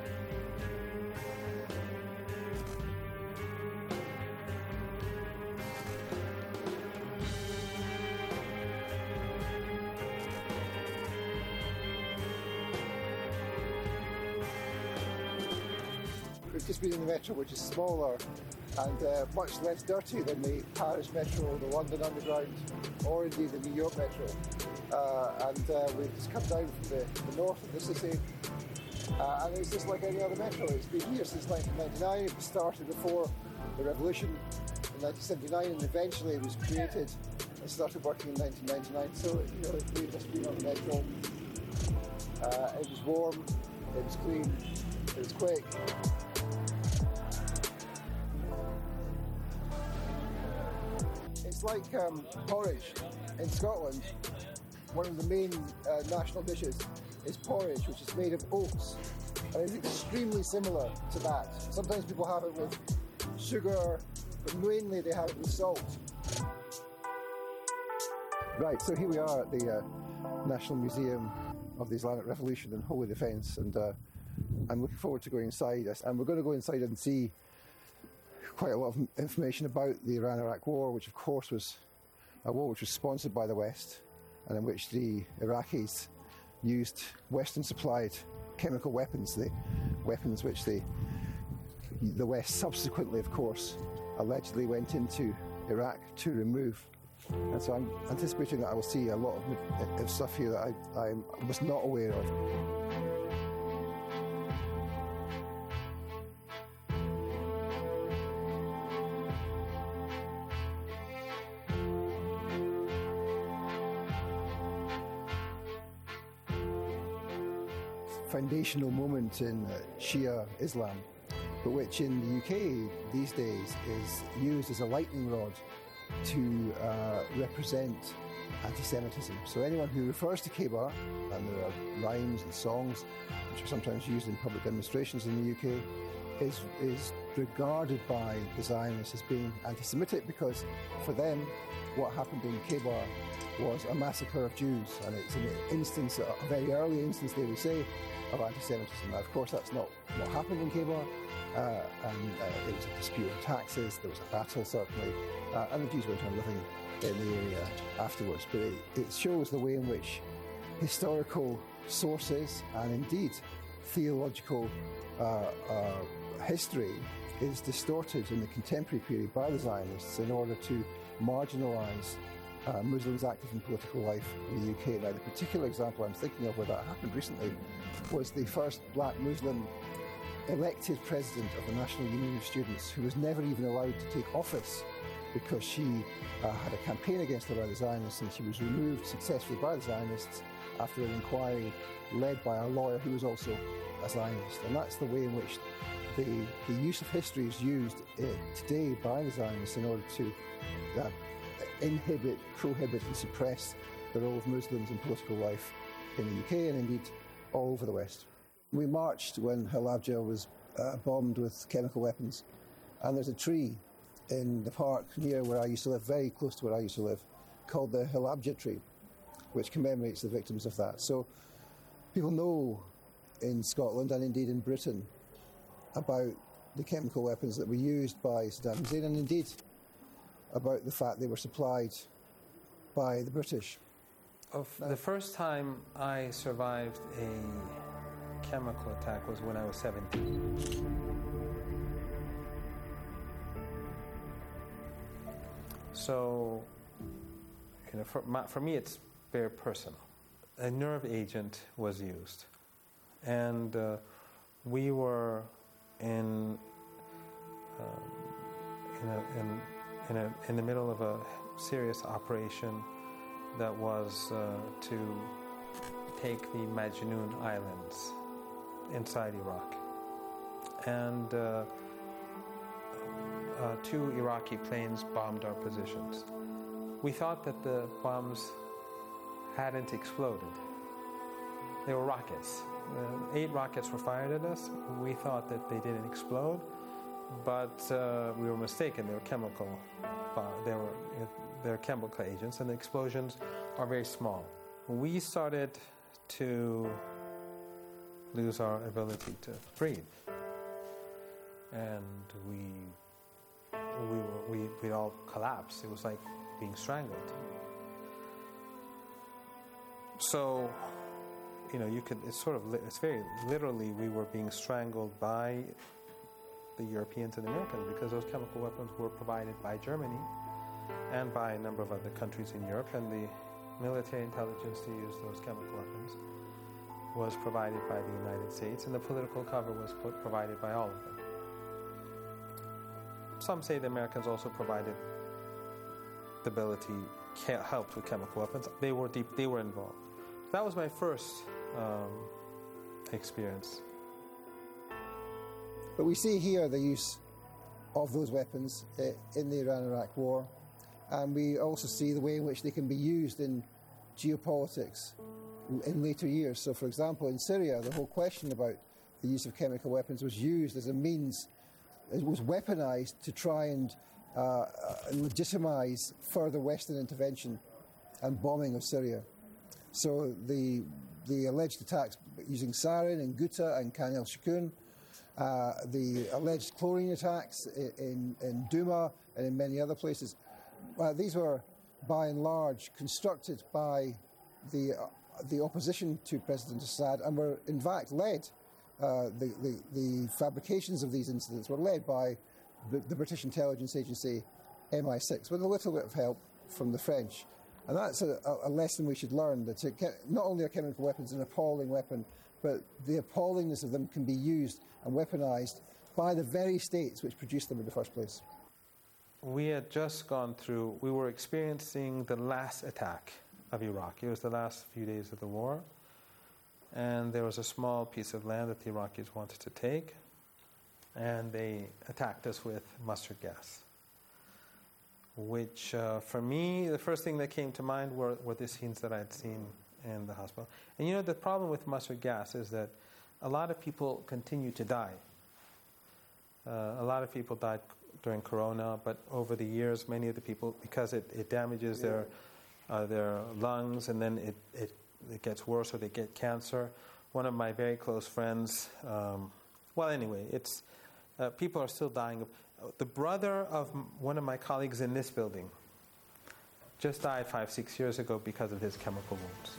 We've just been in the metro, which is smaller and much less dirty than the Paris Metro, the London Underground, or indeed the New York Metro. We've just come down from the north of the city, and it's just like any other metro. It's been here since 1999. It started before the revolution in 1979, and eventually it was created and started working in 1999. So, we've just been on the metro. It was warm, it was clean, it was quick. It's like porridge in Scotland. One of the main national dishes is porridge, which is made of oats, and it's extremely similar to that. Sometimes people have it with sugar, but mainly they have it with salt. Right, so here we are at the National Museum of the Islamic Revolution and Holy Defence, and I'm looking forward to going inside. And we're going to go inside and see quite a lot of information about the Iran-Iraq War, which of course was a war which was sponsored by the West, and in which the Iraqis used Western-supplied chemical weapons, the weapons which the West subsequently, of course, allegedly went into Iraq to remove. And so I'm anticipating that I will see a lot of stuff here that I was not aware of. Foundational moment in Shia Islam, but which in the UK these days is used as a lightning rod to represent anti-Semitism. So anyone who refers to Khaybar, and there are rhymes and songs which are sometimes used in public demonstrations in the UK, is regarded by the Zionists as being anti-Semitic, because for them what happened in Khaybar was a massacre of Jews, and it's an instance, a very early instance, they would say, of anti-Semitism. Now, of course, that's not what happened in Khaybar, and there was a dispute on taxes, there was a battle, certainly, and the Jews went on living in the area afterwards. But it shows the way in which historical sources and indeed theological history is distorted in the contemporary period by the Zionists in order to marginalise Muslims active in political life in the UK. Now, the particular example I'm thinking of where that happened recently was the first black Muslim elected president of the National Union of Students, who was never even allowed to take office because she had a campaign against her by the Zionists, and she was removed successfully by the Zionists after an inquiry led by a lawyer who was also a Zionist. And that's the way in which the use of history is used today by the Zionists in order to inhibit, prohibit and suppress the role of Muslims in political life in the UK and indeed all over the West. We marched when Halabja was bombed with chemical weapons, and there's a tree in the park near where I used to live, very close to where I used to live, called the Halabja tree, which commemorates the victims of that. So people know in Scotland and indeed in Britain about the chemical weapons that were used by Saddam Hussein, and indeed about the fact they were supplied by the British. The first time I survived a chemical attack was when I was 17. So, for me it's very personal. A nerve agent was used, and we were in the middle of a serious operation that was to take the Majnoon Islands inside Iraq. And 2 Iraqi planes bombed our positions. We thought that the bombs hadn't exploded. They were rockets. 8 rockets were fired at us. We thought that they didn't explode, but we were mistaken. They were chemical. They're chemical agents, and the explosions are very small. We started to lose our ability to breathe, and we all collapsed. It was like being strangled. So, it's very literally we were being strangled by the Europeans and Americans, because those chemical weapons were provided by Germany and by a number of other countries in Europe, and the military intelligence to use those chemical weapons was provided by the United States, and the political cover was provided by all of them. Some say the Americans also provided the ability, helped with chemical weapons. They were involved. That was my first experience. But we see here the use of those weapons in the Iran-Iraq war, and we also see the way in which they can be used in geopolitics in later years. So, for example, in Syria, the whole question about the use of chemical weapons was used as a means, it was weaponized to try and legitimize further Western intervention and bombing of Syria. So the alleged attacks using sarin in Ghouta and Khan el-Shukun, the alleged chlorine attacks in Douma and in many other places, these were by and large constructed by the opposition to President Assad, and were in fact led, the fabrications of these incidents were led by the British intelligence agency MI6, with a little bit of help from the French. And that's a lesson we should learn, that not only are chemical weapons an appalling weapon, but the appallingness of them can be used and weaponized by the very states which produced them in the first place. We had just we were experiencing the last attack of Iraq. It was the last few days of the war, and there was a small piece of land that the Iraqis wanted to take, and they attacked us with mustard gas, which for me, the first thing that came to mind were the scenes that I'd seen in the hospital. And the problem with mustard gas is that a lot of people continue to die. A lot of people died during Corona, but over the years, many of the people, because it damages their lungs, and then it gets worse, or they get cancer. One of my very close friends, it's people are still dying. The brother of one of my colleagues in this building just died 5-6 years ago because of his chemical wounds.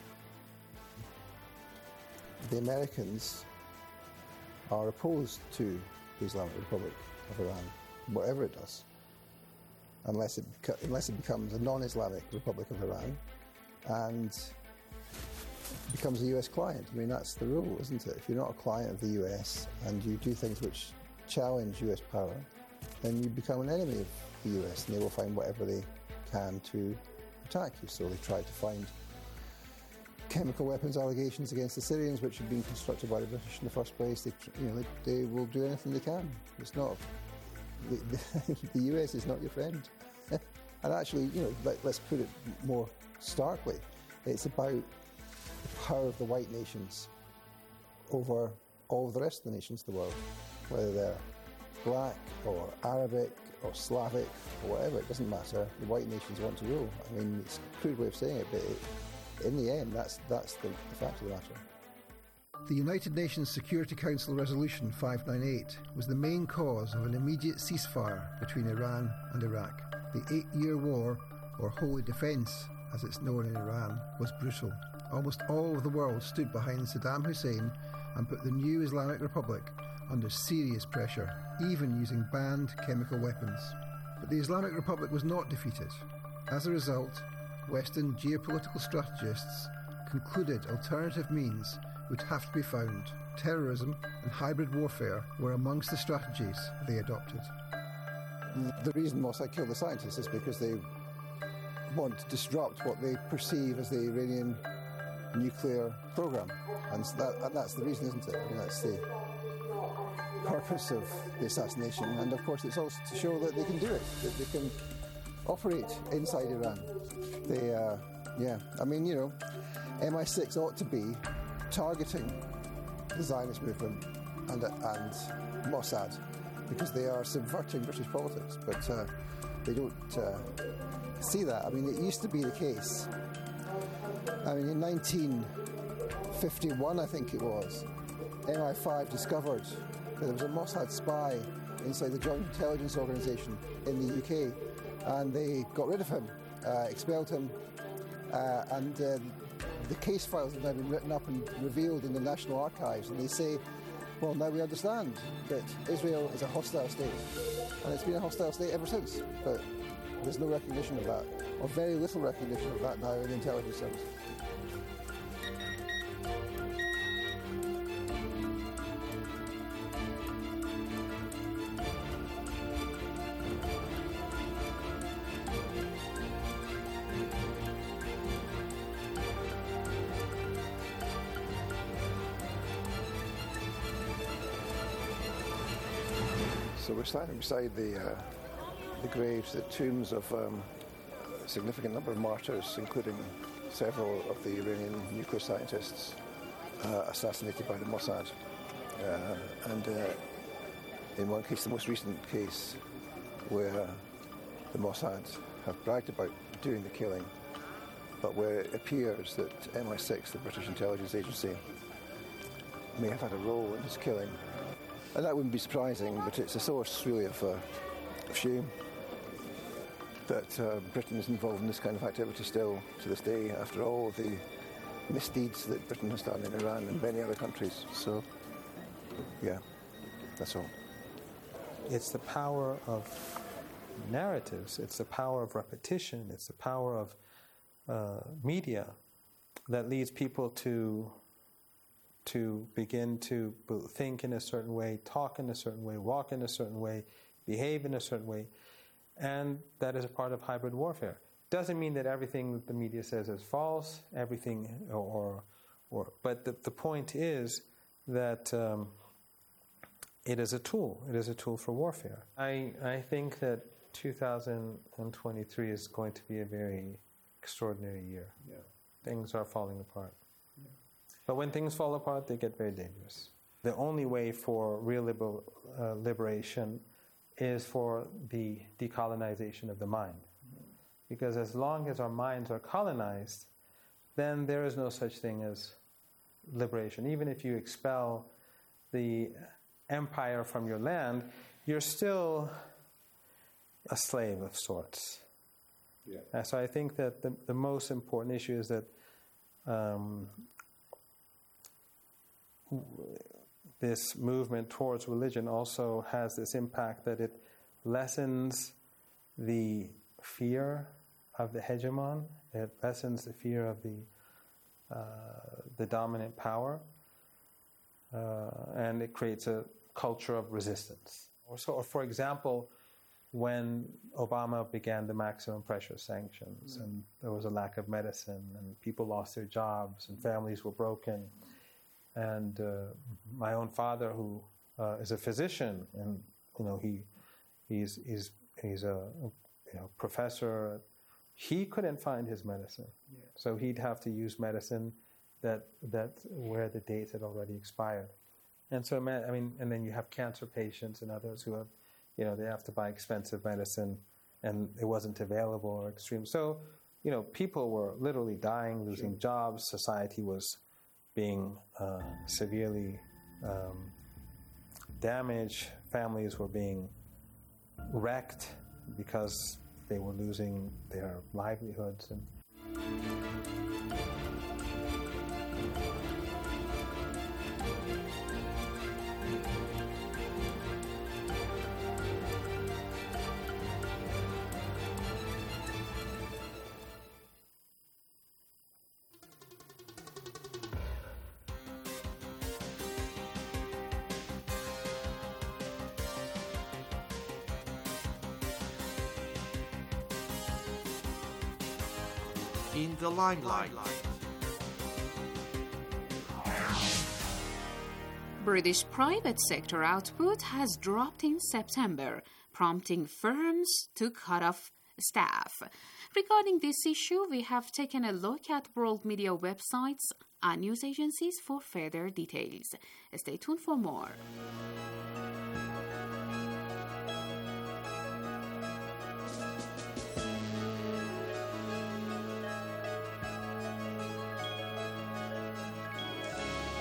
The Americans are opposed to the Islamic Republic of Iran, whatever it does. unless it becomes a non-Islamic Republic of Iran and becomes a US client. I mean, that's the rule, isn't it? If you're not a client of the US and you do things which challenge US power, then you become an enemy of the US, and they will find whatever they can to attack you. So they tried to find chemical weapons allegations against the Syrians, which had been constructed by the British in the first place. They will do anything they can. It's not the US is not your friend. And actually, let's put it more starkly. It's about the power of the white nations over all of the rest of the nations of the world, whether they're black or Arabic or Slavic or whatever. It doesn't matter. The white nations want to rule. I mean, it's a crude way of saying it, but in the end, that's the fact of the matter. The United Nations Security Council Resolution 598 was the main cause of an immediate ceasefire between Iran and Iraq. The 8-year war, or Holy Defence as it's known in Iran, was brutal. Almost all of the world stood behind Saddam Hussein and put the new Islamic Republic under serious pressure, even using banned chemical weapons. But the Islamic Republic was not defeated. As a result, Western geopolitical strategists concluded alternative means would have to be found. Terrorism and hybrid warfare were amongst the strategies they adopted. The reason Mossad killed the scientists is because they want to disrupt what they perceive as the Iranian nuclear program. And that's the reason, isn't it? I mean, that's the purpose of the assassination. And of course, it's also to show that they can do it, that they can operate inside Iran. MI6 ought to be targeting the Zionist movement and Mossad, because they are subverting British politics, but they don't see that. I mean, it used to be the case. I mean, in 1951, I think it was, MI5 discovered that there was a Mossad spy inside the Joint Intelligence Organisation in the UK, and they got rid of him, expelled him, and the case files have now been written up and revealed in the National Archives, and they say, well, now we understand that Israel is a hostile state, and it's been a hostile state ever since, but there's no recognition of that, or very little recognition of that now in the intelligence service. So we're standing beside the graves, the tombs of a significant number of martyrs, including several of the Iranian nuclear scientists assassinated by the Mossad. And in one case, the most recent case, where the Mossad have bragged about doing the killing, but where it appears that MI6, the British intelligence agency, may have had a role in his killing. And that wouldn't be surprising, but it's a source really of shame that Britain is involved in this kind of activity still to this day, after all of the misdeeds that Britain has done in Iran and many other countries. So, yeah, that's all. It's the power of narratives, it's the power of repetition, it's the power of media that leads people to begin to think in a certain way, talk in a certain way, walk in a certain way, behave in a certain way, and that is a part of hybrid warfare. Doesn't mean that everything that the media says is false, everything, but the point is that it is a tool. It is a tool for warfare. I think that 2023 is going to be a very extraordinary year. Yeah. Things are falling apart. But when things fall apart, they get very dangerous. The only way for real liberation is for the decolonization of the mind. Because as long as our minds are colonized, then there is no such thing as liberation. Even if you expel the empire from your land, you're still a slave of sorts. Yeah. So I think that the most important issue is that this movement towards religion also has this impact that it lessens the fear of the hegemon. It lessens the fear of the dominant power, and it creates a culture of resistance. Or for example, when Obama began the maximum pressure sanctions, and there was a lack of medicine, and people lost their jobs, and families were broken, and my own father, who is a physician, and he's a professor, he couldn't find his medicine, so he'd have to use medicine that where the dates had already expired. And so, and then you have cancer patients and others who have, they have to buy expensive medicine, and it wasn't available or extreme. So, people were literally dying, losing jobs. Society was being severely damaged. Families were being wrecked because they were losing their livelihoods. In the limelight. British private sector output has dropped in September, prompting firms to cut off staff. Regarding this issue, we have taken a look at world media websites and news agencies for further details. Stay tuned for more.